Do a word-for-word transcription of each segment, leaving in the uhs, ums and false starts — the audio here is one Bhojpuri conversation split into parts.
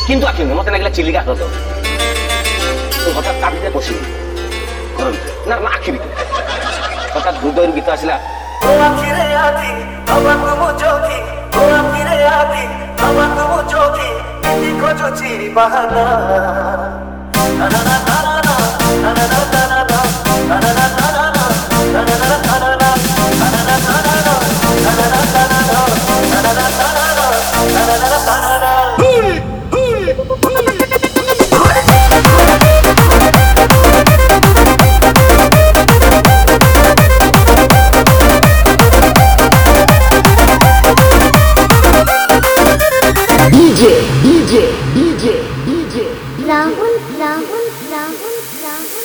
কিন্তু আখিনি মতে লাগলে চিলিকা হতো তো হঠাৎ তা ভিতরে বসি ঘর ভিতরে না না আখি ভিতরে হঠাৎ হৃদয়ের গীত আসলা ও আখিরে আখি আমার তুমো চোখি ও আখিরে আখি আমার তুমো চোখি ইতি খোঁজছি বাহানা না না না না না না না না না না না না না DJ DJ DJ DJ Rahul Rahul Rahul Rahul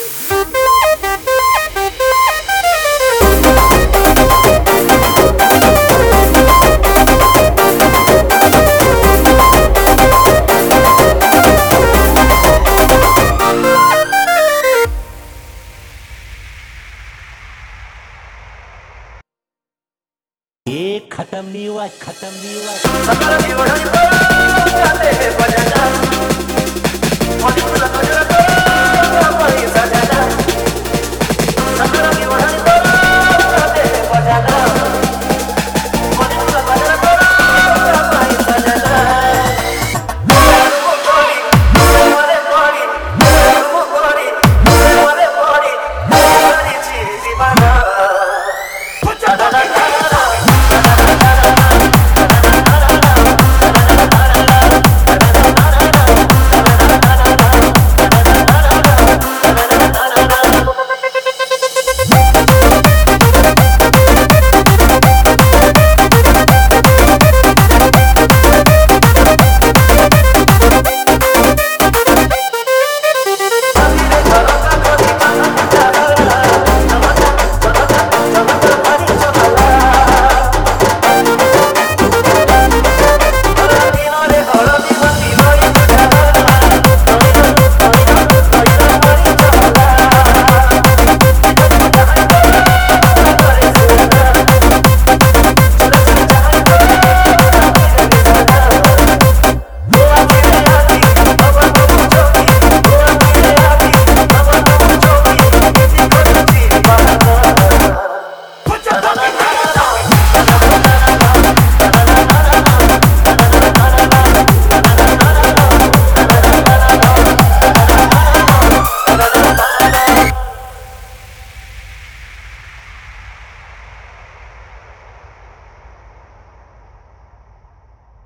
ये खत्म नहीं हुआ खत्म नहीं हुआ सकल जीवन को जाते हैं बजना